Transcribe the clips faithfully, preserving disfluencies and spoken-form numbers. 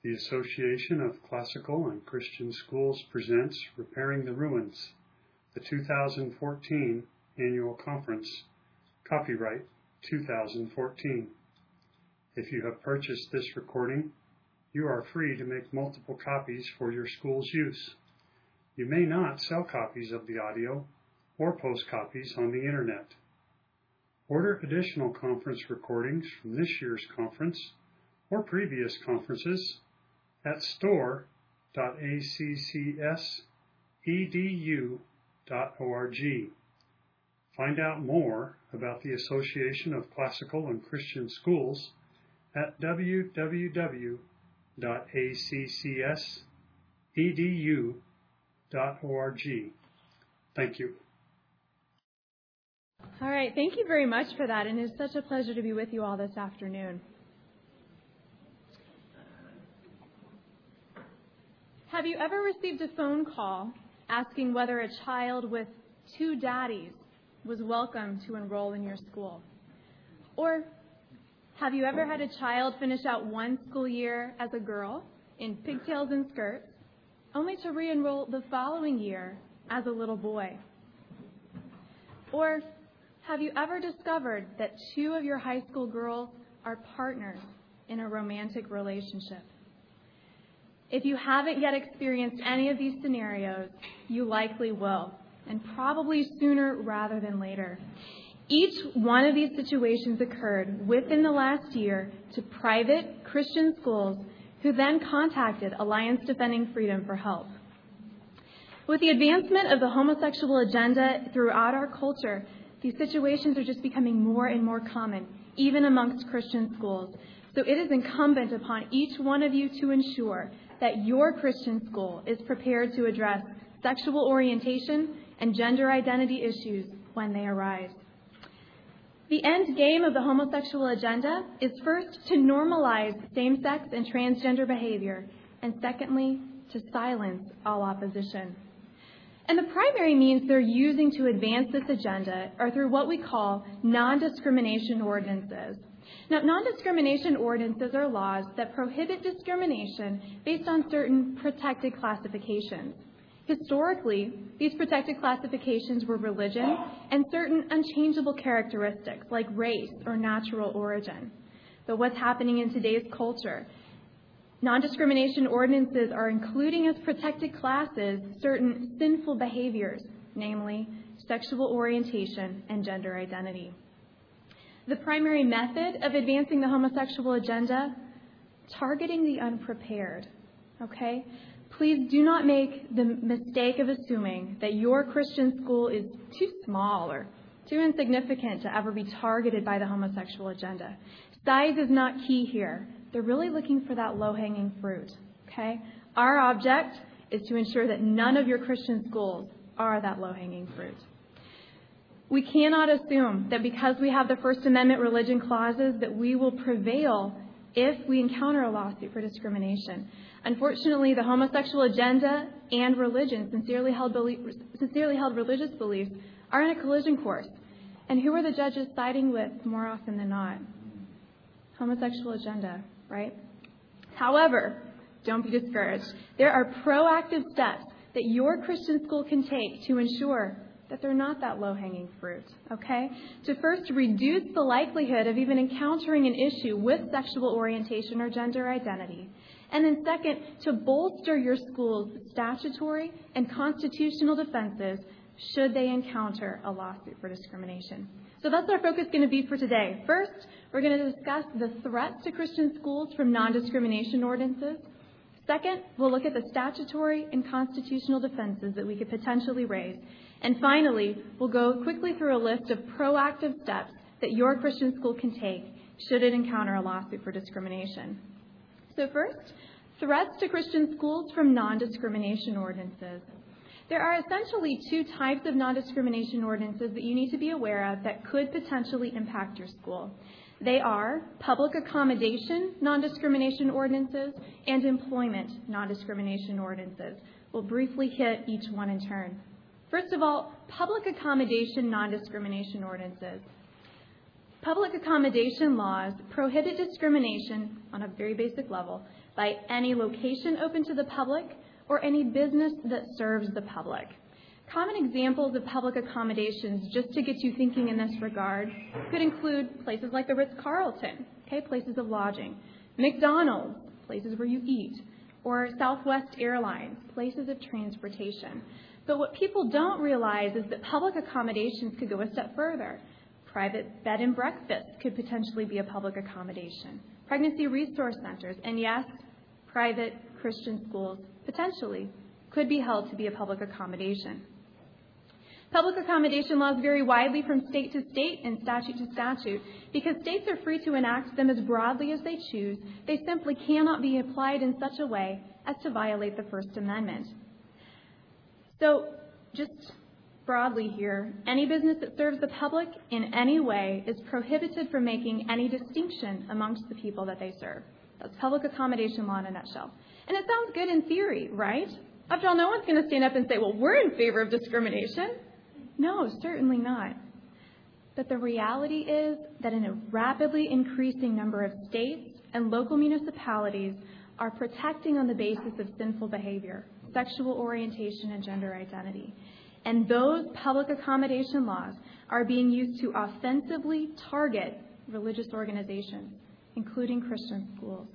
The Association of Classical and Christian Schools presents Repairing the Ruins, the two thousand fourteen Annual Conference, copyright two thousand fourteen. If you have purchased this recording, you are free to make multiple copies for your school's use. You may not sell copies of the audio or post copies on the internet. Order additional conference recordings from this year's conference or previous conferences at store dot a c c s e d u dot org. Find out more about the Association of Classical and Christian Schools at w w w dot a c c s e d u dot org. Thank you. All right, thank you very much for that, and it's such a pleasure to be with you all this afternoon. Have you ever received a phone call asking whether a child with two daddies was welcome to enroll in your school? Or have you ever had a child finish out one school year as a girl in pigtails and skirts, only to re-enroll the following year as a little boy? Or have you ever discovered that two of your high school girls are partners in a romantic relationship? If you haven't yet experienced any of these scenarios, you likely will, and probably sooner rather than later. Each one of these situations occurred within the last year to private Christian schools who then contacted Alliance Defending Freedom for help. With the advancement of the homosexual agenda throughout our culture, these situations are just becoming more and more common, even amongst Christian schools. So it is incumbent upon each one of you to ensure that your Christian school is prepared to address sexual orientation and gender identity issues when they arise. The end game of the homosexual agenda is first to normalize same-sex and transgender behavior, and secondly, to silence all opposition. And the primary means they're using to advance this agenda are through what we call non-discrimination ordinances. Now, non-discrimination ordinances are laws that prohibit discrimination based on certain protected classifications. Historically, these protected classifications were religion and certain unchangeable characteristics like race or natural origin. But what's happening in today's culture? Non-discrimination ordinances are including as protected classes certain sinful behaviors, namely sexual orientation and gender identity. The primary method of advancing the homosexual agenda, targeting the unprepared. Okay? Please do not make the mistake of assuming that your Christian school is too small or too insignificant to ever be targeted by the homosexual agenda. Size is not key here. They're really looking for that low-hanging fruit. Okay? Our object is to ensure that none of your Christian schools are that low-hanging fruit. We cannot assume that because we have the First Amendment religion clauses that we will prevail if we encounter a lawsuit for discrimination. Unfortunately, the homosexual agenda and religion, sincerely held, belief, sincerely held religious beliefs, are in a collision course. And who are the judges siding with more often than not? Homosexual agenda, right? However, don't be discouraged. There are proactive steps that your Christian school can take to ensure that they're not that low-hanging fruit, okay? To first reduce the likelihood of even encountering an issue with sexual orientation or gender identity. And then second, to bolster your school's statutory and constitutional defenses should they encounter a lawsuit for discrimination. So that's our focus going to be for today. First, we're going to discuss the threats to Christian schools from non-discrimination ordinances. Second, we'll look at the statutory and constitutional defenses that we could potentially raise. And finally, we'll go quickly through a list of proactive steps that your Christian school can take should it encounter a lawsuit for discrimination. So first, threats to Christian schools from non-discrimination ordinances. There are essentially two types of non-discrimination ordinances that you need to be aware of that could potentially impact your school. They are public accommodation non-discrimination ordinances and employment non-discrimination ordinances. We'll briefly hit each one in turn. First of all, public accommodation non-discrimination ordinances. Public accommodation laws prohibit discrimination on a very basic level by any location open to the public or any business that serves the public. Common examples of public accommodations, just to get you thinking in this regard, could include places like the Ritz-Carlton, okay, places of lodging, McDonald's, places where you eat, or Southwest Airlines, places of transportation. But what people don't realize is that public accommodations could go a step further. Private bed and breakfast could potentially be a public accommodation. Pregnancy resource centers, and yes, private Christian schools potentially could be held to be a public accommodation. Public accommodation laws vary widely from state to state and statute to statute. Because states are free to enact them as broadly as they choose, they simply cannot be applied in such a way as to violate the First Amendment. So, just broadly here, any business that serves the public in any way is prohibited from making any distinction amongst the people that they serve. That's public accommodation law in a nutshell. And it sounds good in theory, right? After all, no one's going to stand up and say, well, we're in favor of discrimination. No, certainly not. But the reality is that in a rapidly increasing number of states and local municipalities are protecting on the basis of sinful behavior, sexual orientation, and gender identity. And those public accommodation laws are being used to offensively target religious organizations, including Christian schools.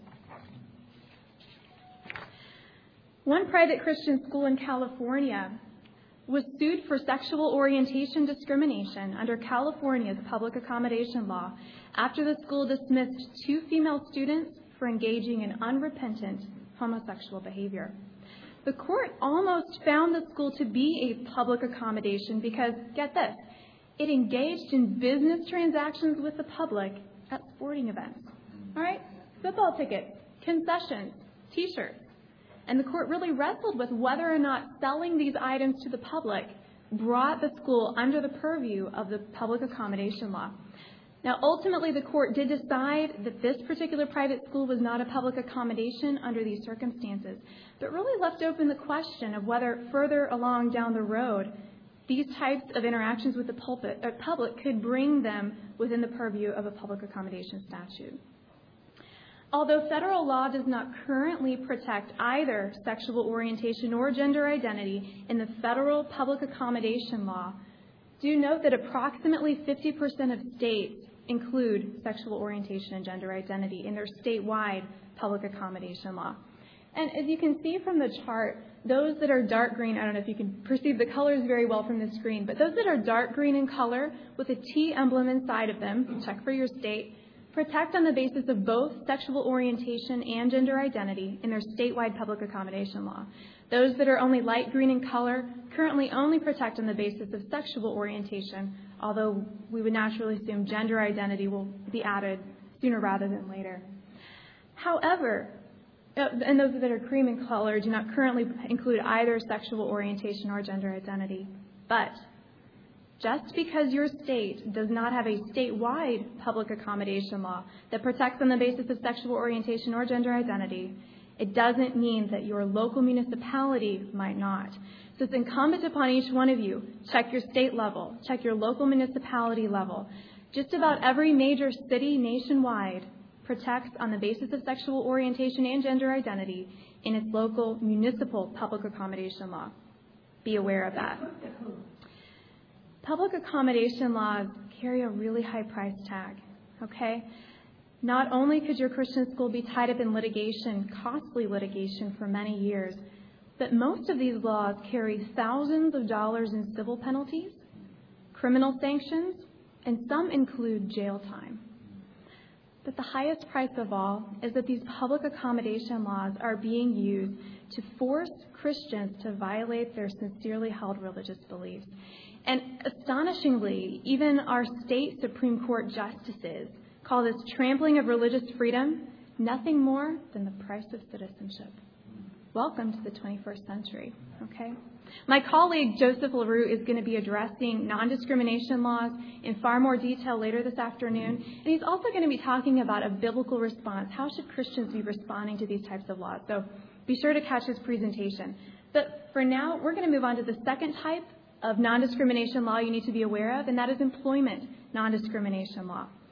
One private Christian school in California was sued for sexual orientation discrimination under California's public accommodation law after the school dismissed two female students for engaging in unrepentant homosexual behavior. The court almost found the school to be a public accommodation because, get this, it engaged in business transactions with the public at sporting events. All right? Football tickets, concessions, T-shirts. And the court really wrestled with whether or not selling these items to the public brought the school under the purview of the public accommodation law. Now, ultimately, the court did decide that this particular private school was not a public accommodation under these circumstances, but really left open the question of whether further along down the road, these types of interactions with the pulpit, uh, public could bring them within the purview of a public accommodation statute. Although federal law does not currently protect either sexual orientation or gender identity in the federal public accommodation law, do note that approximately fifty percent of states include sexual orientation and gender identity in their statewide public accommodation law. And as you can see from the chart, those that are dark green, I don't know if you can perceive the colors very well from the screen, but those that are dark green in color with a T emblem inside of them, check for your state, protect on the basis of both sexual orientation and gender identity in their statewide public accommodation law. Those that are only light green in color currently only protect on the basis of sexual orientation, although we would naturally assume gender identity will be added sooner rather than later. However, and those that are cream in color do not currently include either sexual orientation or gender identity. But just because your state does not have a statewide public accommodation law that protects on the basis of sexual orientation or gender identity, it doesn't mean that your local municipality might not. So it's incumbent upon each one of you, check your state level, check your local municipality level. Just about every major city nationwide protects on the basis of sexual orientation and gender identity in its local municipal public accommodation law. Be aware of that. Public accommodation laws carry a really high price tag, okay? Not only could your Christian school be tied up in litigation, costly litigation for many years, but most of these laws carry thousands of dollars in civil penalties, criminal sanctions, and some include jail time. But the highest price of all is that these public accommodation laws are being used to force Christians to violate their sincerely held religious beliefs. And astonishingly, even our state Supreme Court justices call this trampling of religious freedom nothing more than the price of citizenship. Welcome to the twenty-first century, okay? My colleague, Joseph LaRue, is going to be addressing non-discrimination laws in far more detail later this afternoon. And he's also going to be talking about a biblical response. How should Christians be responding to these types of laws? So be sure to catch his presentation. But for now, we're going to move on to the second type of non-discrimination law you need to be aware of, and that is employment non-discrimination law.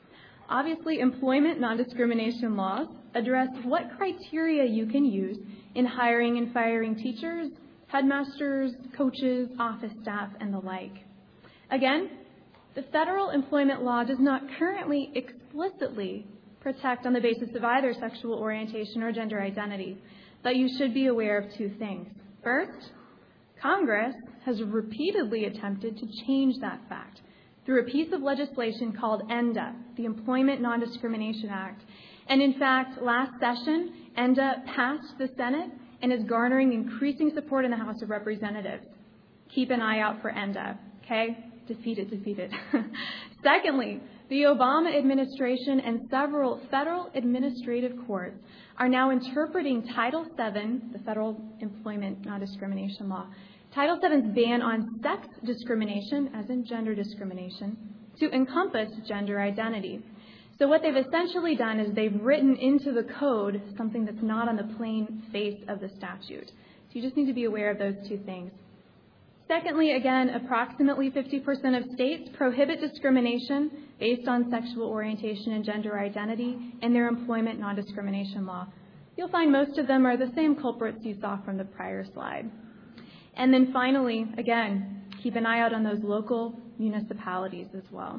Obviously, employment non-discrimination laws address what criteria you can use in hiring and firing teachers, headmasters, coaches, office staff, and the like. Again, the federal employment law does not currently explicitly protect on the basis of either sexual orientation or gender identity, but you should be aware of two things. First, Congress has repeatedly attempted to change that fact through a piece of legislation called ENDA, the Employment Non-Discrimination Act. And in fact, last session, ENDA passed the Senate and is garnering increasing support in the House of Representatives. Keep an eye out for ENDA, okay? Defeat it, defeat it. Secondly, the Obama administration and several federal administrative courts are now interpreting Title seven, the Federal Employment Non-Discrimination Law, Title seven's ban on sex discrimination, as in gender discrimination, to encompass gender identity. So what they've essentially done is they've written into the code something that's not on the plain face of the statute. So you just need to be aware of those two things. Secondly, again, approximately fifty percent of states prohibit discrimination based on sexual orientation and gender identity in their employment non-discrimination law. You'll find most of them are the same culprits you saw from the prior slide. And then finally, again, keep an eye out on those local municipalities as well.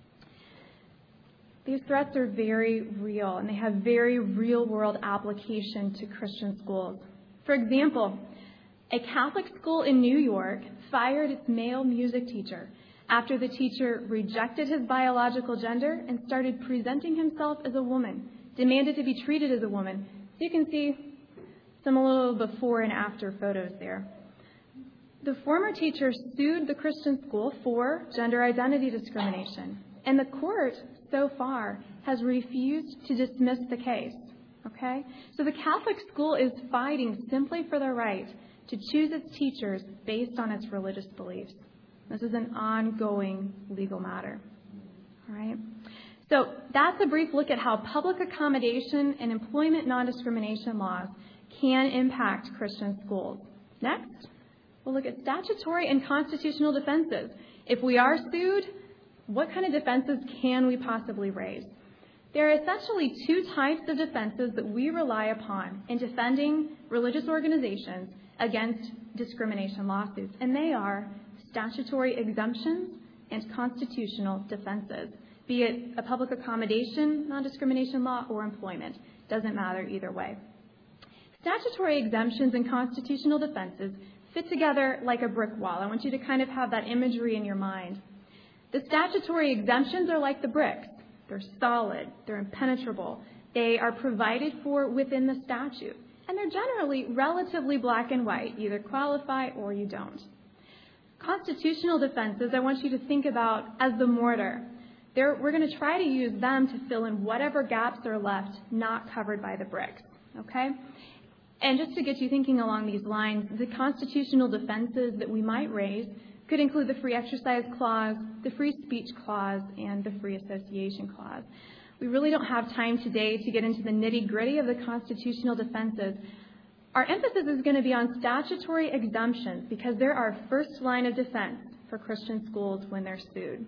These threats are very real, and they have very real-world application to Christian schools. For example, a Catholic school in New York fired its male music teacher after the teacher rejected his biological gender and started presenting himself as a woman, demanded to be treated as a woman. So you can see some a little before and after photos there. The former teacher sued the Christian school for gender identity discrimination, and the court so far has refused to dismiss the case. Okay? So the Catholic school is fighting simply for the right to choose its teachers based on its religious beliefs. This is an ongoing legal matter. All right? So that's a brief look at how public accommodation and employment non-discrimination laws can impact Christian schools. Next, we'll look at statutory and constitutional defenses. If we are sued, what kind of defenses can we possibly raise? There are essentially two types of defenses that we rely upon in defending religious organizations against discrimination lawsuits, and they are statutory exemptions and constitutional defenses, be it a public accommodation non-discrimination law or employment. Doesn't matter either way. Statutory exemptions and constitutional defenses fit together like a brick wall. I want you to kind of have that imagery in your mind. The statutory exemptions are like the bricks. They're solid. They're impenetrable. They are provided for within the statute. And they're generally relatively black and white. You either qualify or you don't. Constitutional defenses, I want you to think about as the mortar. They're, we're going to try to use them to fill in whatever gaps are left not covered by the bricks. Okay? And just to get you thinking along these lines, the constitutional defenses that we might raise could include the free exercise clause, the free speech clause, and the free association clause. We really don't have time today to get into the nitty-gritty of the constitutional defenses. Our emphasis is going to be on statutory exemptions because they're our first line of defense for Christian schools when they're sued.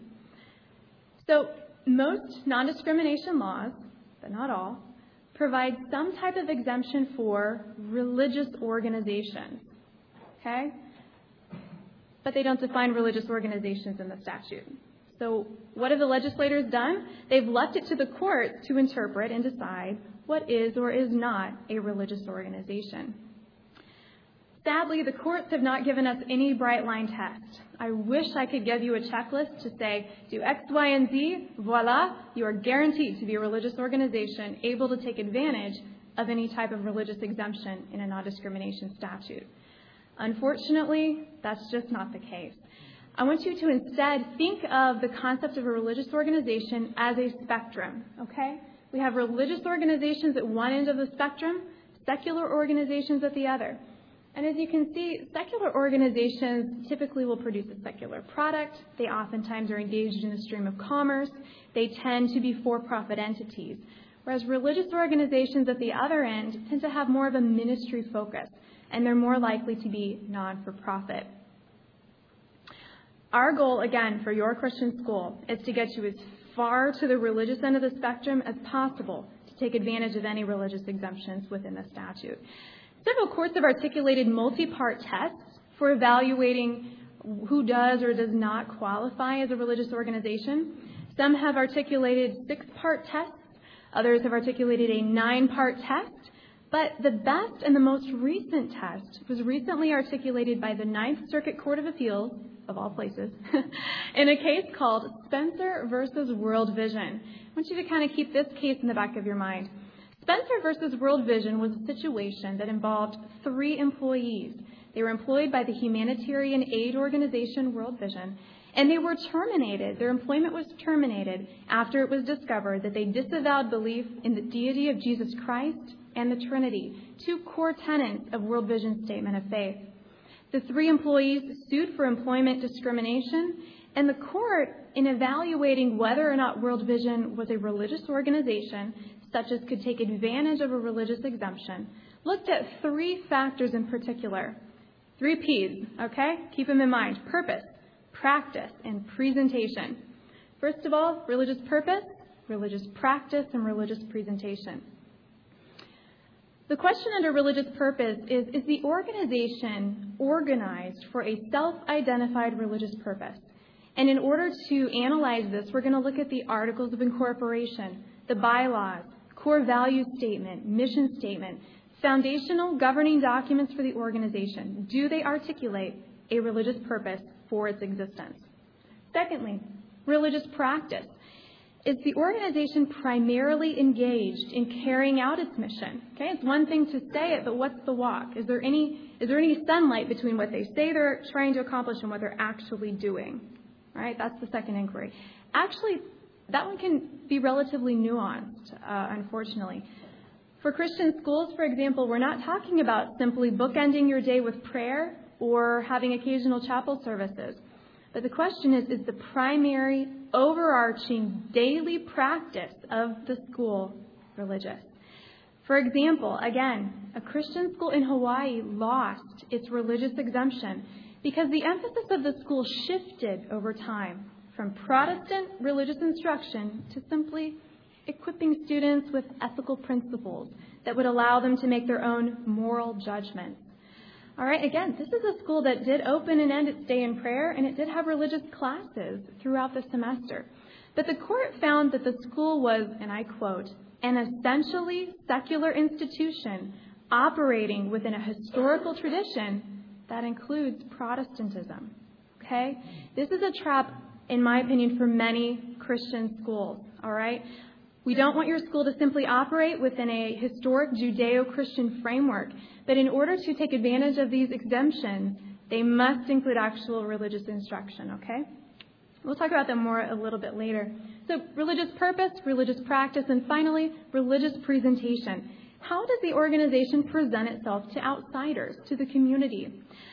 So most non-discrimination laws, but not all, provide some type of exemption for religious organizations. Okay? But they don't define religious organizations in the statute. So what have the legislators done? They've left it to the courts to interpret and decide what is or is not a religious organization. Sadly, the courts have not given us any bright line test. I wish I could give you a checklist to say, do X, Y, and Z, voila, you are guaranteed to be a religious organization able to take advantage of any type of religious exemption in a non-discrimination statute. Unfortunately, that's just not the case. I want you to instead think of the concept of a religious organization as a spectrum, okay? We have religious organizations at one end of the spectrum, secular organizations at the other. And as you can see, secular organizations typically will produce a secular product. They oftentimes are engaged in the stream of commerce. They tend to be for-profit entities. Whereas religious organizations at the other end tend to have more of a ministry focus, and they're more likely to be non-for-profit. Our goal, again, for your Christian school is to get you as far to the religious end of the spectrum as possible to take advantage of any religious exemptions within the statute. Several courts have articulated multi-part tests for evaluating who does or does not qualify as a religious organization. Some have articulated six-part tests. Others have articulated a nine-part test. But the best and the most recent test was recently articulated by the Ninth Circuit Court of Appeals, of all places, in a case called Spencer versus World Vision. I want you to kind of keep this case in the back of your mind. Spencer versus World Vision was a situation that involved three employees. They were employed by the humanitarian aid organization World Vision, and they were terminated. Their employment was terminated after it was discovered that they disavowed belief in the deity of Jesus Christ and the Trinity, two core tenets of World Vision's statement of faith. The three employees sued for employment discrimination, and the court, in evaluating whether or not World Vision was a religious organization, such as could take advantage of a religious exemption, looked at three factors in particular. Three P's, okay? Keep them in mind. Purpose, practice, and presentation. First of all, religious purpose, religious practice, and religious presentation. The question under religious purpose is, is the organization organized for a self-identified religious purpose? And in order to analyze this, we're going to look at the Articles of Incorporation, the bylaws, core value statement, mission statement, foundational governing documents for the organization. Do they articulate a religious purpose for its existence? Secondly, religious practice. Is the organization primarily engaged in carrying out its mission? Okay, it's one thing to say it, but what's the walk? Is there any is there any sunlight between what they say they're trying to accomplish and what they're actually doing? All right, that's the second inquiry. Actually, that one can be relatively nuanced, uh, unfortunately. For Christian schools, for example, we're not talking about simply bookending your day with prayer or having occasional chapel services. But the question is, is the primary, overarching, daily practice of the school religious? For example, again, a Christian school in Hawaii lost its religious exemption because the emphasis of the school shifted over time from Protestant religious instruction to simply equipping students with ethical principles that would allow them to make their own moral judgments. All right, again, this is a school that did open and end its day in prayer, and it did have religious classes throughout the semester. But the court found that the school was, and I quote, an essentially secular institution operating within a historical tradition that includes Protestantism. Okay? This is a trap, in my opinion, for many Christian schools. All right? We don't want your school to simply operate within a historic Judeo-Christian framework, but in order to take advantage of these exemptions, they must include actual religious instruction, okay? We'll talk about them more a little bit later. So religious purpose, religious practice, and finally, religious presentation. How does the organization present itself to outsiders, to the community?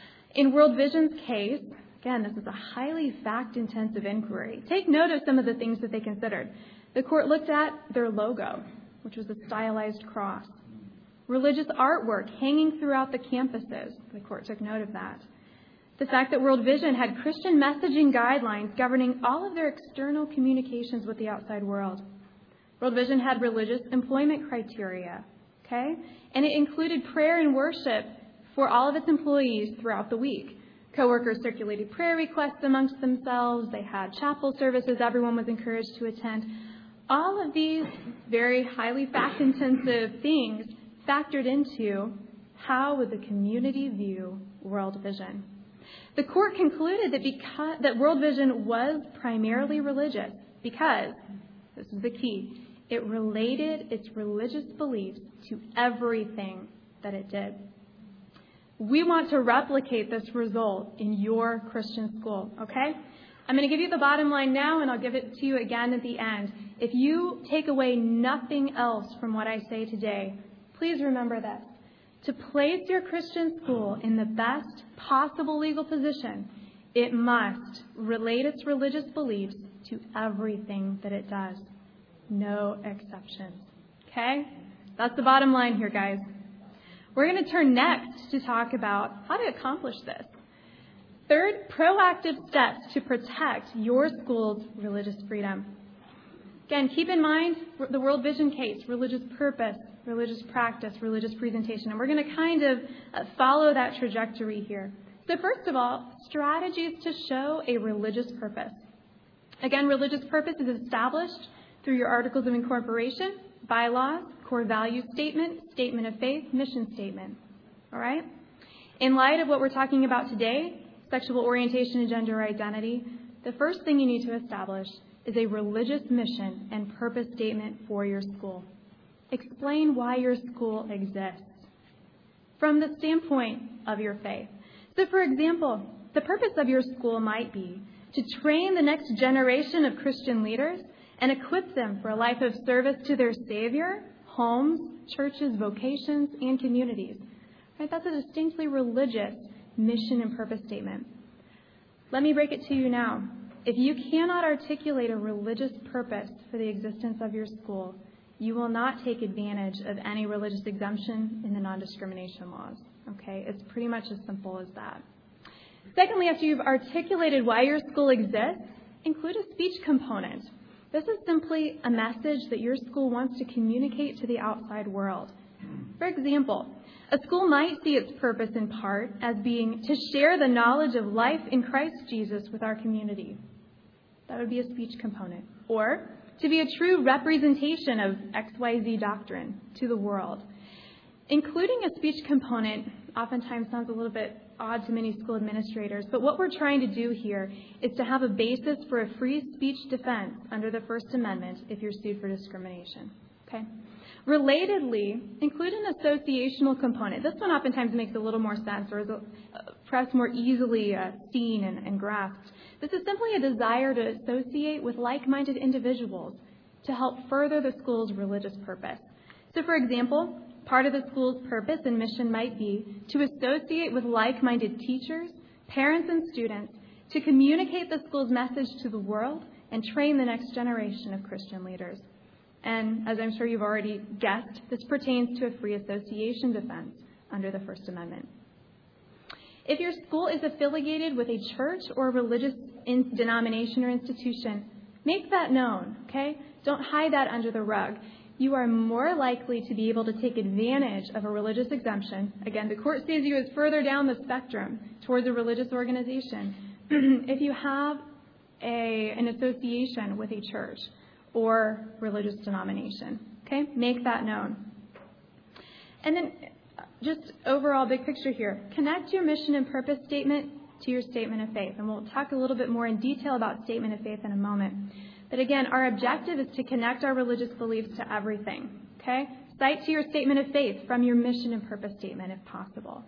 In World Vision's case, again, this is a highly fact-intensive inquiry. Take note of some of the things that they considered. The court looked at their logo, which was a stylized cross. Religious artwork hanging throughout the campuses. The court took note of that. The fact that World Vision had Christian messaging guidelines governing all of their external communications with the outside world. World Vision had religious employment criteria, okay? And it included prayer and worship for all of its employees throughout the week. Coworkers circulated prayer requests amongst themselves. They had chapel services everyone was encouraged to attend. All of these very highly fact-intensive things factored into how would the community view World Vision. The court concluded that because that World Vision was primarily religious because, this is the key, it related its religious beliefs to everything that it did. We want to replicate this result in your Christian school, okay? I'm going to give you the bottom line now, and I'll give it to you again at the end. If you take away nothing else from what I say today, please remember this. To place your Christian school in the best possible legal position, it must relate its religious beliefs to everything that it does. No exceptions. Okay? That's the bottom line here, guys. We're going to turn next to talk about how to accomplish this. Third, proactive steps to protect your school's religious freedom. Again, keep in mind the World Vision case, religious purpose, religious practice, religious presentation. And we're going to kind of follow that trajectory here. So first of all, strategies to show a religious purpose. Again, religious purpose is established through your Articles of Incorporation, bylaws, core value statement, statement of faith, mission statement. All right? In light of what we're talking about today, sexual orientation and gender identity, the first thing you need to establish is a religious mission and purpose statement for your school. Explain why your school exists from the standpoint of your faith. So, for example, the purpose of your school might be to train the next generation of Christian leaders and equip them for a life of service to their Savior, homes, churches, vocations, and communities. Right? That's a distinctly religious mission and purpose statement. Let me break it to you now. If you cannot articulate a religious purpose for the existence of your school, you will not take advantage of any religious exemption in the non-discrimination laws. Okay? It's pretty much as simple as that. Secondly, after you've articulated why your school exists, include a speech component. This is simply a message that your school wants to communicate to the outside world. For example, a school might see its purpose in part as being to share the knowledge of life in Christ Jesus with our community. That would be a speech component. Or to be a true representation of X Y Z doctrine to the world. Including a speech component oftentimes sounds a little bit odd to many school administrators, but what we're trying to do here is to have a basis for a free speech defense under the First Amendment if you're sued for discrimination. Okay? Relatedly, include an associational component. This one oftentimes makes a little more sense or is uh, perhaps more easily uh, seen and, and grasped. This is simply a desire to associate with like-minded individuals to help further the school's religious purpose. So, for example, part of the school's purpose and mission might be to associate with like-minded teachers, parents, and students to communicate the school's message to the world and train the next generation of Christian leaders. And as I'm sure you've already guessed, this pertains to a free association defense under the First Amendment. If your school is affiliated with a church or a religious in- denomination or institution, make that known, okay? Don't hide that under the rug. You are more likely to be able to take advantage of a religious exemption. Again, the court sees you as further down the spectrum towards a religious organization if you have a, an association with a church or religious denomination. Okay? Make that known. And then just overall big picture here. Connect your mission and purpose statement to your statement of faith. And we'll talk a little bit more in detail about statement of faith in a moment. But again, our objective is to connect our religious beliefs to everything. Okay? Cite to your statement of faith from your mission and purpose statement if possible.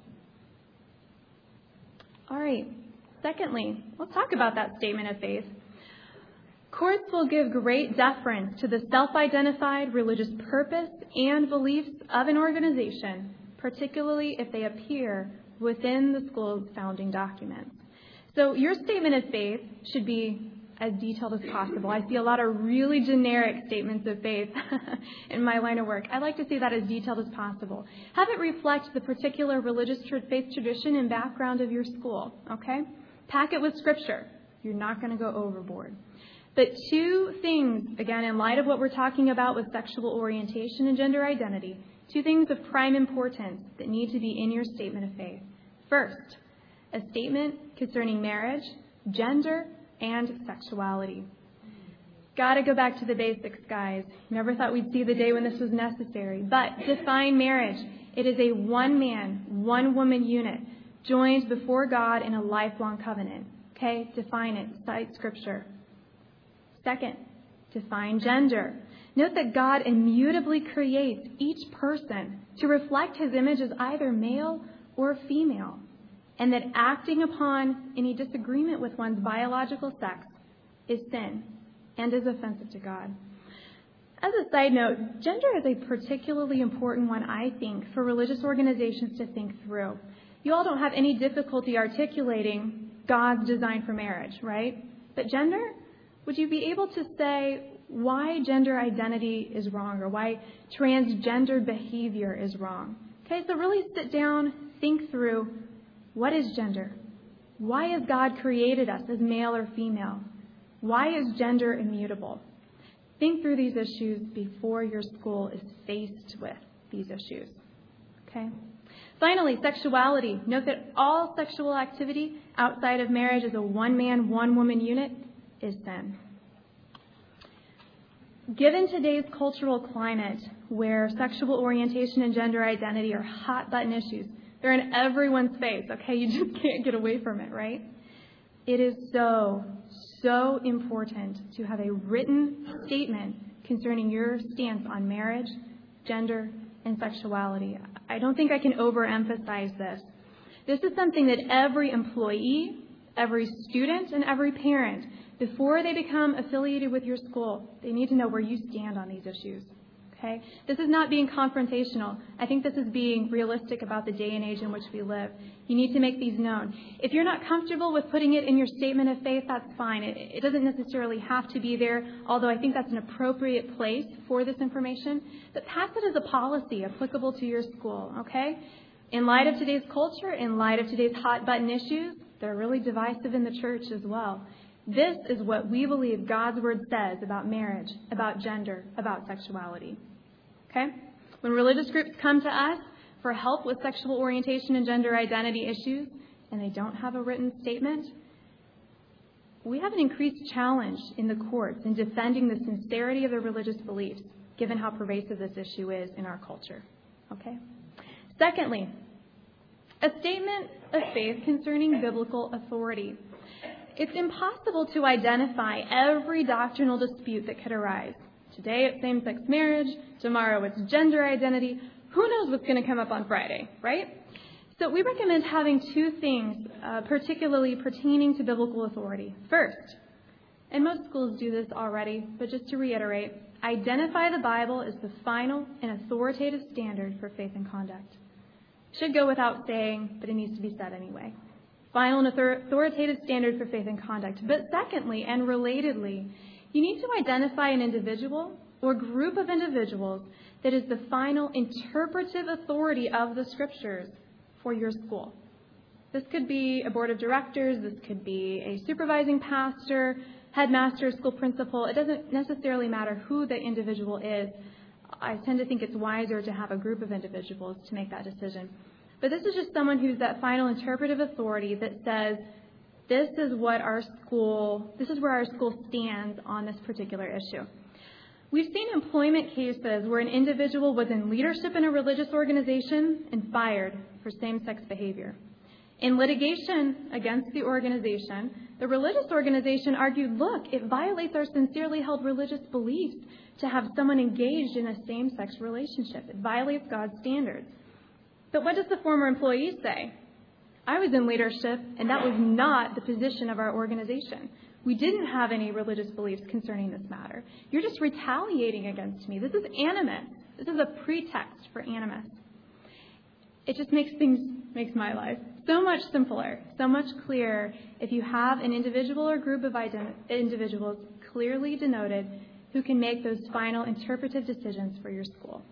All right. Secondly, let's talk about that statement of faith. Courts will give great deference to the self-identified religious purpose and beliefs of an organization, particularly if they appear within the school's founding documents. So your statement of faith should be as detailed as possible. I see a lot of really generic statements of faith in my line of work. I like to see that as detailed as possible. Have it reflect the particular religious faith tradition and background of your school, okay? Pack it with scripture. You're not going to go overboard. But two things, again, in light of what we're talking about with sexual orientation and gender identity, two things of prime importance that need to be in your statement of faith. First, a statement concerning marriage, gender, and sexuality. Got to go back to the basics, guys. Never thought we'd see the day when this was necessary. But define marriage. It is a one-man, one-woman unit joined before God in a lifelong covenant. Okay? Define it. Cite scripture. Second, define gender. Note that God immutably creates each person to reflect his image as either male or female, and that acting upon any disagreement with one's biological sex is sin and is offensive to God. As a side note, gender is a particularly important one, I think, for religious organizations to think through. You all don't have any difficulty articulating God's design for marriage, right? But gender? Would you be able to say why gender identity is wrong or why transgender behavior is wrong? Okay, so really sit down, think through, what is gender? Why has God created us as male or female? Why is gender immutable? Think through these issues before your school is faced with these issues. Okay? Finally, sexuality. Note that all sexual activity outside of marriage as a one-man, one-woman unit is sin. Given today's cultural climate where sexual orientation and gender identity are hot-button issues, they're in everyone's face, okay? You just can't get away from it, right? It is so, so important to have a written statement concerning your stance on marriage, gender, and sexuality. I don't think I can overemphasize this. This is something that every employee, every student, and every parent, before they become affiliated with your school, they need to know where you stand on these issues. Okay? This is not being confrontational. I think this is being realistic about the day and age in which we live. You need to make these known. If you're not comfortable with putting it in your statement of faith, that's fine. It, it doesn't necessarily have to be there, although I think that's an appropriate place for this information. But pass it as a policy applicable to your school, okay? In light of today's culture, in light of today's hot-button issues, they're really divisive in the church as well. This is what we believe God's Word says about marriage, about gender, about sexuality. Okay? When religious groups come to us for help with sexual orientation and gender identity issues, and they don't have a written statement, we have an increased challenge in the courts in defending the sincerity of their religious beliefs, given how pervasive this issue is in our culture. Okay? Secondly, a statement of faith concerning biblical authority. It's impossible to identify every doctrinal dispute that could arise. Today it's same-sex marriage. Tomorrow it's gender identity. Who knows what's going to come up on Friday, right? So we recommend having two things, uh, particularly pertaining to biblical authority. First, and most schools do this already, but just to reiterate, identify the Bible as the final and authoritative standard for faith and conduct. Should go without saying, but it needs to be said anyway. Final and authoritative standard for faith and conduct. But secondly, and relatedly, you need to identify an individual or group of individuals that is the final interpretive authority of the Scriptures for your school. This could be a board of directors. This could be a supervising pastor, headmaster, school principal. It doesn't necessarily matter who the individual is. I tend to think it's wiser to have a group of individuals to make that decision. But this is just someone who's that final interpretive authority that says, this is what our school, this is where our school stands on this particular issue. We've seen employment cases where an individual was in leadership in a religious organization and fired for same-sex behavior. In litigation against the organization, the religious organization argued, look, it violates our sincerely held religious beliefs to have someone engaged in a same-sex relationship. It violates God's standards. But what does the former employee say? I was in leadership, and that was not the position of our organization. We didn't have any religious beliefs concerning this matter. You're just retaliating against me. This is animus. This is a pretext for animus. It just makes things, makes my life so much simpler, so much clearer if you have an individual or group of ident- individuals clearly denoted who can make those final interpretive decisions for your school.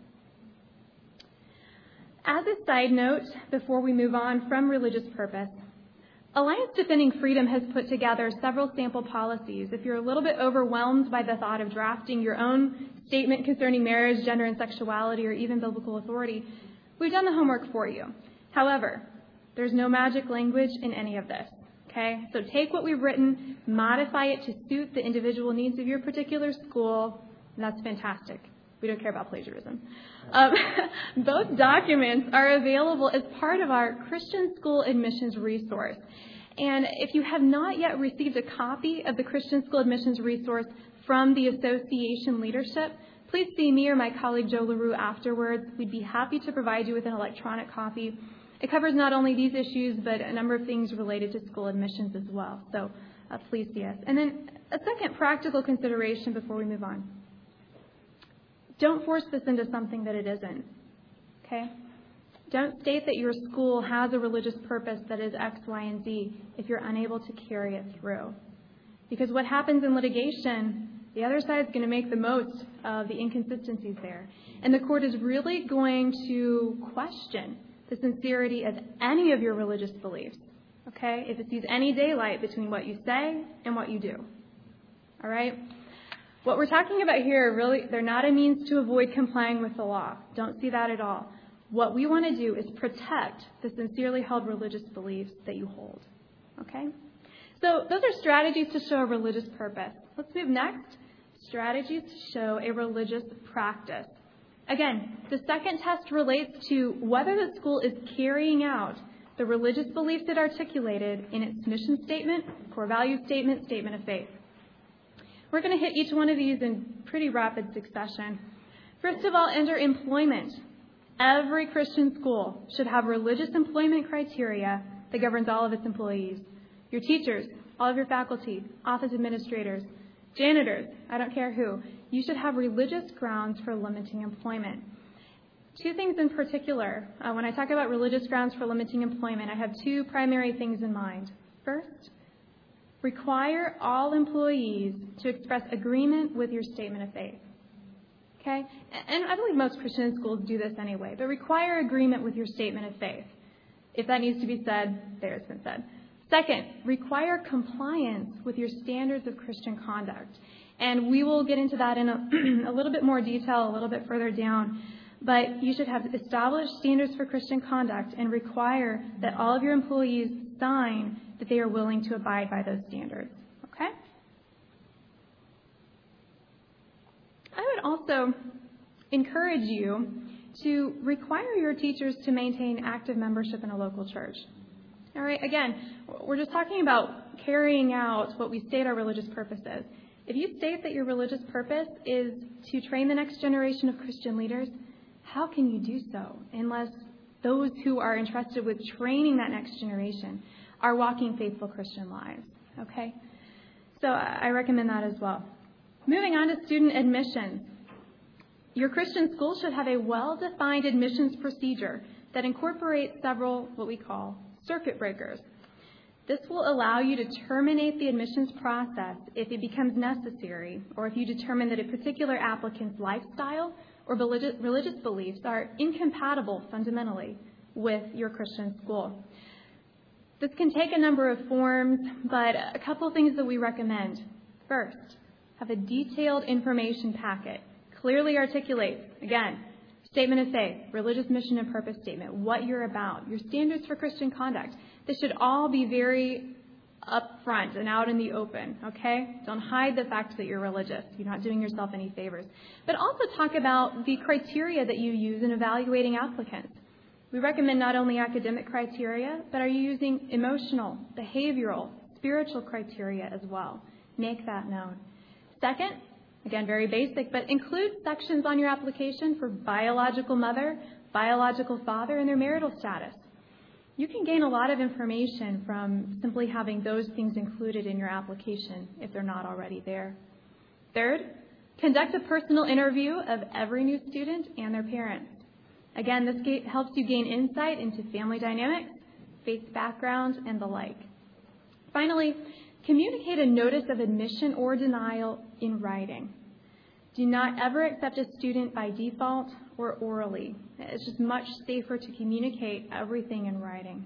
As a side note, before we move on from religious purpose, Alliance Defending Freedom has put together several sample policies. If you're a little bit overwhelmed by the thought of drafting your own statement concerning marriage, gender, and sexuality, or even biblical authority, we've done the homework for you. However, there's no magic language in any of this. Okay? So take what we've written, modify it to suit the individual needs of your particular school, and that's fantastic. We don't care about plagiarism. Um, both documents are available as part of our Christian School Admissions Resource. And if you have not yet received a copy of the Christian School Admissions Resource from the association leadership, please see me or my colleague Joe LaRue afterwards. We'd be happy to provide you with an electronic copy. It covers not only these issues, but a number of things related to school admissions as well. So uh, please see us. And then a second practical consideration before we move on. Don't force this into something that it isn't, okay? Don't state that your school has a religious purpose that is X, Y, and Z if you're unable to carry it through. Because what happens in litigation, the other side is going to make the most of the inconsistencies there. And the court is really going to question the sincerity of any of your religious beliefs, okay? If it sees any daylight between what you say and what you do, all right? What we're talking about here, really, they're not a means to avoid complying with the law. Don't see that at all. What we want to do is protect the sincerely held religious beliefs that you hold. Okay? So those are strategies to show a religious purpose. Let's move next. Strategies to show a religious practice. Again, the second test relates to whether the school is carrying out the religious beliefs it articulated in its mission statement, core value statement, statement of faith. We're going to hit each one of these in pretty rapid succession. First of all, under employment. Every Christian school should have religious employment criteria that governs all of its employees. Your teachers, all of your faculty, office administrators, janitors, I don't care who. You should have religious grounds for limiting employment. Two things in particular. Uh, when I talk about religious grounds for limiting employment, I have two primary things in mind. First, require all employees to express agreement with your statement of faith. Okay? And I believe most Christian schools do this anyway, but require agreement with your statement of faith. If that needs to be said, there it's been said. Second, require compliance with your standards of Christian conduct. And we will get into that in a, a little bit more detail a little bit further down. But you should have established standards for Christian conduct and require that all of your employees sign that they are willing to abide by those standards. Okay? I would also encourage you to require your teachers to maintain active membership in a local church. All right, again, we're just talking about carrying out what we state our religious purpose is. If you state that your religious purpose is to train the next generation of Christian leaders, how can you do so unless those who are entrusted with training that next generation are walking faithful Christian lives? Okay? So I recommend that as well. Moving on to student admissions. Your Christian school should have a well-defined admissions procedure that incorporates several what we call circuit breakers. This will allow you to terminate the admissions process if it becomes necessary, or if you determine that a particular applicant's lifestyle or religious beliefs are incompatible fundamentally with your Christian school. This can take a number of forms, but a couple of things that we recommend. First, have a detailed information packet. Clearly articulates, again, statement of faith, religious mission and purpose statement, what you're about, your standards for Christian conduct. This should all be very upfront and out in the open, okay? Don't hide the fact that you're religious. You're not doing yourself any favors. But also talk about the criteria that you use in evaluating applicants. We recommend not only academic criteria, but are you using emotional, behavioral, spiritual criteria as well? Make that known. Second, again, very basic, but include sections on your application for biological mother, biological father, and their marital status. You can gain a lot of information from simply having those things included in your application if they're not already there. Third, conduct a personal interview of every new student and their parents. Again, this helps you gain insight into family dynamics, faith background, and the like. Finally, communicate a notice of admission or denial in writing. Do not ever accept a student by default or orally. It's just much safer to communicate everything in writing.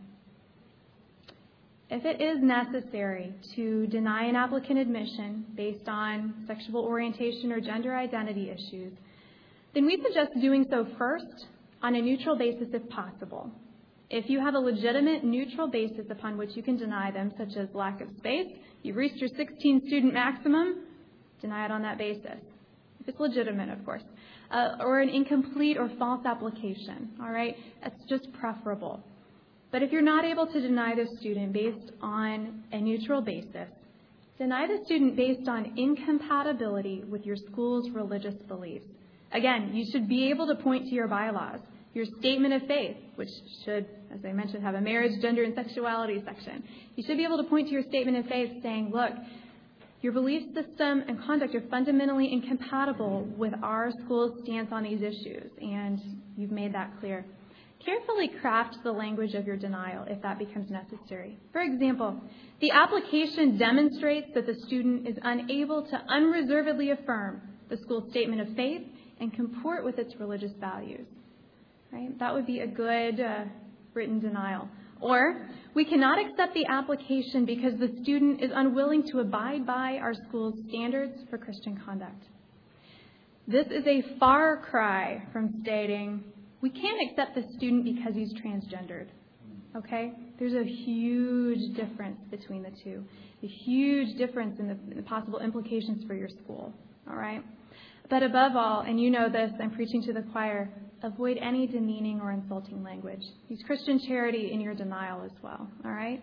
If it is necessary to deny an applicant admission based on sexual orientation or gender identity issues, then we suggest doing so first on a neutral basis if possible. If you have a legitimate neutral basis upon which you can deny them, such as lack of space, you've reached your sixteen student maximum, deny it on that basis. If it's legitimate, of course. Uh, or an incomplete or false application, all right? That's just preferable. But if you're not able to deny the student based on a neutral basis, deny the student based on incompatibility with your school's religious beliefs. Again, you should be able to point to your bylaws, your statement of faith, which should, as I mentioned, have a marriage, gender, and sexuality section. You should be able to point to your statement of faith saying, look, your belief system and conduct are fundamentally incompatible with our school's stance on these issues, and you've made that clear. Carefully craft the language of your denial if that becomes necessary. For example, the application demonstrates that the student is unable to unreservedly affirm the school's statement of faith and comport with its religious values. Right? That would be a good uh, written denial. Or, we cannot accept the application because the student is unwilling to abide by our school's standards for Christian conduct. This is a far cry from stating, we can't accept the student because he's transgendered. Okay? There's a huge difference between the two. A huge difference in the, in the possible implications for your school. All right? But above all, and you know this, I'm preaching to the choir, avoid any demeaning or insulting language. Use Christian charity in your denial as well. All right?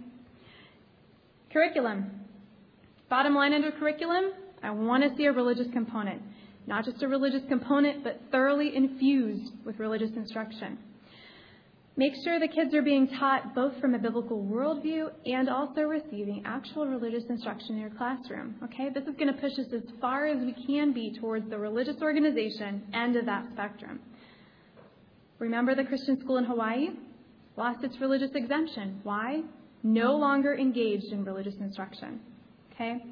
Curriculum. Bottom line under curriculum, I want to see a religious component. Not just a religious component, but thoroughly infused with religious instruction. Make sure the kids are being taught both from a biblical worldview and also receiving actual religious instruction in your classroom. Okay? This is going to push us as far as we can be towards the religious organization end of that spectrum. Remember the Christian school in Hawaii? Lost its religious exemption. Why? No longer engaged in religious instruction. Okay?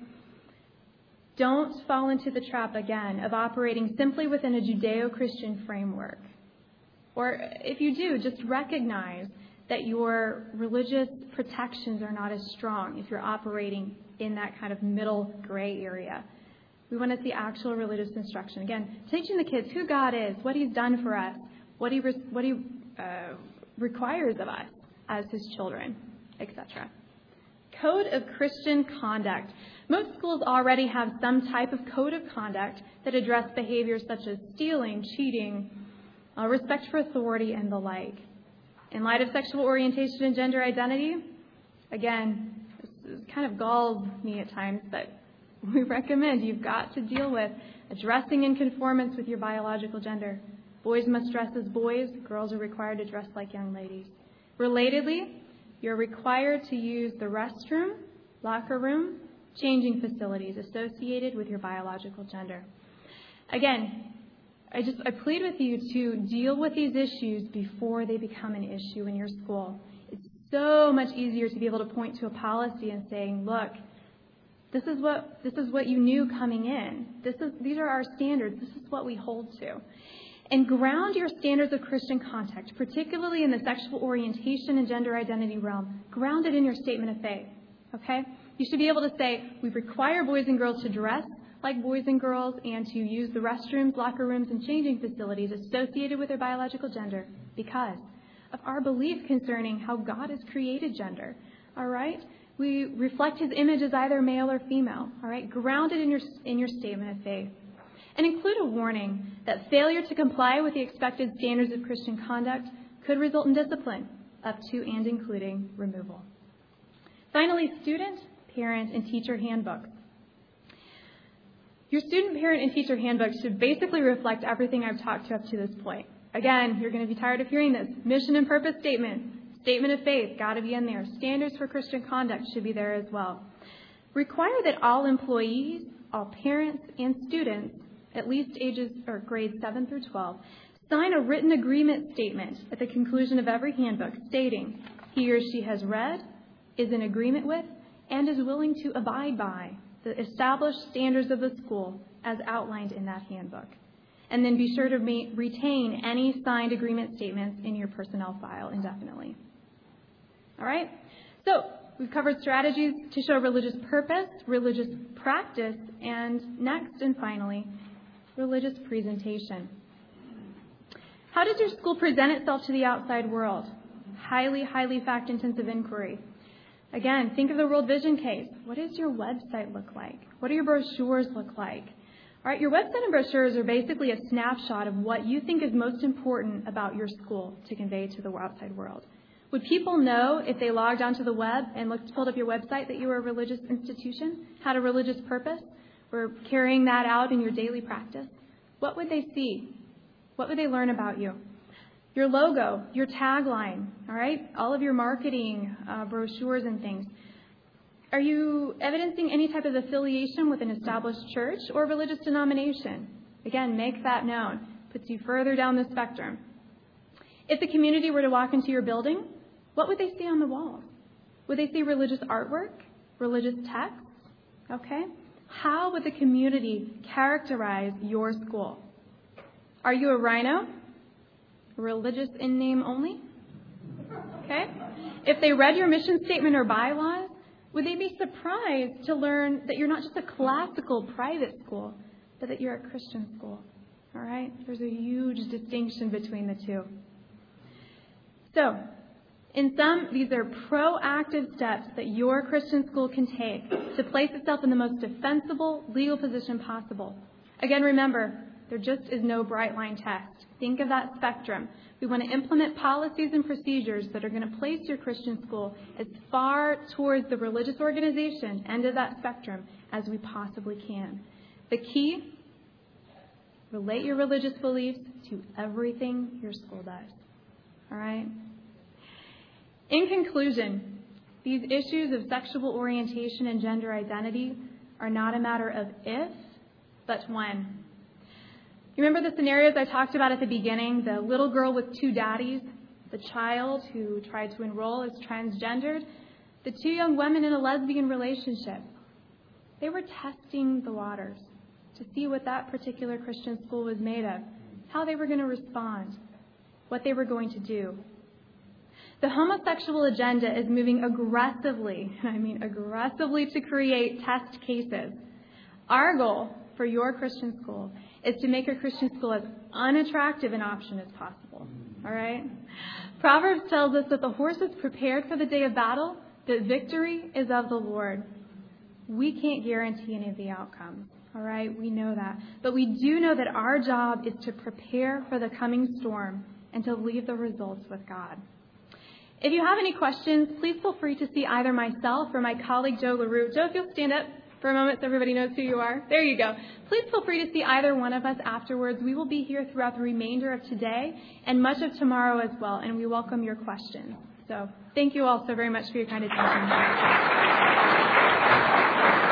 Don't fall into the trap, again, of operating simply within a Judeo-Christian framework. Or if you do, just recognize that your religious protections are not as strong if you're operating in that kind of middle gray area. We want to see actual religious instruction. Again, teaching the kids who God is, what He's done for us, what He, what he uh, requires of us as His children, et cetera. Code of Christian conduct. Most schools already have some type of code of conduct that address behaviors such as stealing, cheating, uh, respect for authority, and the like. In light of sexual orientation and gender identity, again, this kind of galls me at times, but we recommend you've got to deal with addressing in conformance with your biological gender. Boys must dress as boys. Girls are required to dress like young ladies. Relatedly, you're required to use the restroom, locker room, changing facilities associated with your biological gender. Again, I just I plead with you to deal with these issues before they become an issue in your school. It's so much easier to be able to point to a policy and saying, look, this is what this is what you knew coming in. This is these are our standards. This is what we hold to. And ground your standards of Christian conduct, particularly in the sexual orientation and gender identity realm. Ground it in your statement of faith. Okay? You should be able to say, we require boys and girls to dress like boys and girls and to use the restrooms, locker rooms, and changing facilities associated with their biological gender because of our belief concerning how God has created gender. All right? We reflect His image as either male or female. All right? Ground it in your, in your statement of faith. And include a warning that failure to comply with the expected standards of Christian conduct could result in discipline, up to and including removal. Finally, student, parent, and teacher handbooks. Your student, parent, and teacher handbook should basically reflect everything I've talked to up to this point. Again, you're going to be tired of hearing this. Mission and purpose statement, statement of faith, got to be in there. Standards for Christian conduct should be there as well. Require that all employees, all parents, and students, at least ages or grades seven through twelve, sign a written agreement statement at the conclusion of every handbook stating he or she has read, is in agreement with, and is willing to abide by the established standards of the school as outlined in that handbook. And then be sure to re- retain any signed agreement statements in your personnel file indefinitely. All right? So we've covered strategies to show religious purpose, religious practice, and next and finally, religious presentation. How does your school present itself to the outside world? Highly, highly fact-intensive inquiry. Again, think of the World Vision case. What does your website look like? What do your brochures look like? All right, your website and brochures are basically a snapshot of what you think is most important about your school to convey to the outside world. Would people know if they logged onto the web and looked, pulled up your website that you were a religious institution, had a religious purpose, were carrying that out in your daily practice? What would they see? What would they learn about you? Your logo, your tagline, all right, all of your marketing, uh, brochures and things. Are you evidencing any type of affiliation with an established church or religious denomination? Again, make that known. Puts you further down the spectrum. If the community were to walk into your building, what would they see on the walls? Would they see religious artwork, religious texts? Okay. How would the community characterize your school? Are you a rhino? Religious in name only? Okay. if they read your mission statement or bylaws, would they be surprised to learn that you're not just a classical private school, but that you're a Christian school? All right? There's a huge distinction between the two. So, in sum, these are proactive steps that your Christian school can take to place itself in the most defensible legal position possible. Again, remember, there just is no bright line test. Think of that spectrum. We want to implement policies and procedures that are going to place your Christian school as far towards the religious organization end of that spectrum as we possibly can. The key, relate your religious beliefs to everything your school does. All right? In conclusion, these issues of sexual orientation and gender identity are not a matter of if, but when. You remember the scenarios I talked about at the beginning? The little girl with two daddies, the child who tried to enroll as transgendered, the two young women in a lesbian relationship. They were testing the waters to see what that particular Christian school was made of, how they were going to respond, what they were going to do. The homosexual agenda is moving aggressively, I mean aggressively, to create test cases. Our goal for your Christian school is to make your Christian school as unattractive an option as possible. All right? Proverbs tells us that the horse is prepared for the day of battle, that victory is of the Lord. We can't guarantee any of the outcomes. All right? We know that. But we do know that our job is to prepare for the coming storm and to leave the results with God. If you have any questions, please feel free to see either myself or my colleague, Joe LaRue. Joe, if you'll stand up for a moment so everybody knows who you are. There you go. Please feel free to see either one of us afterwards. We will be here throughout the remainder of today and much of tomorrow as well, and we welcome your questions. So thank you all so very much for your kind attention.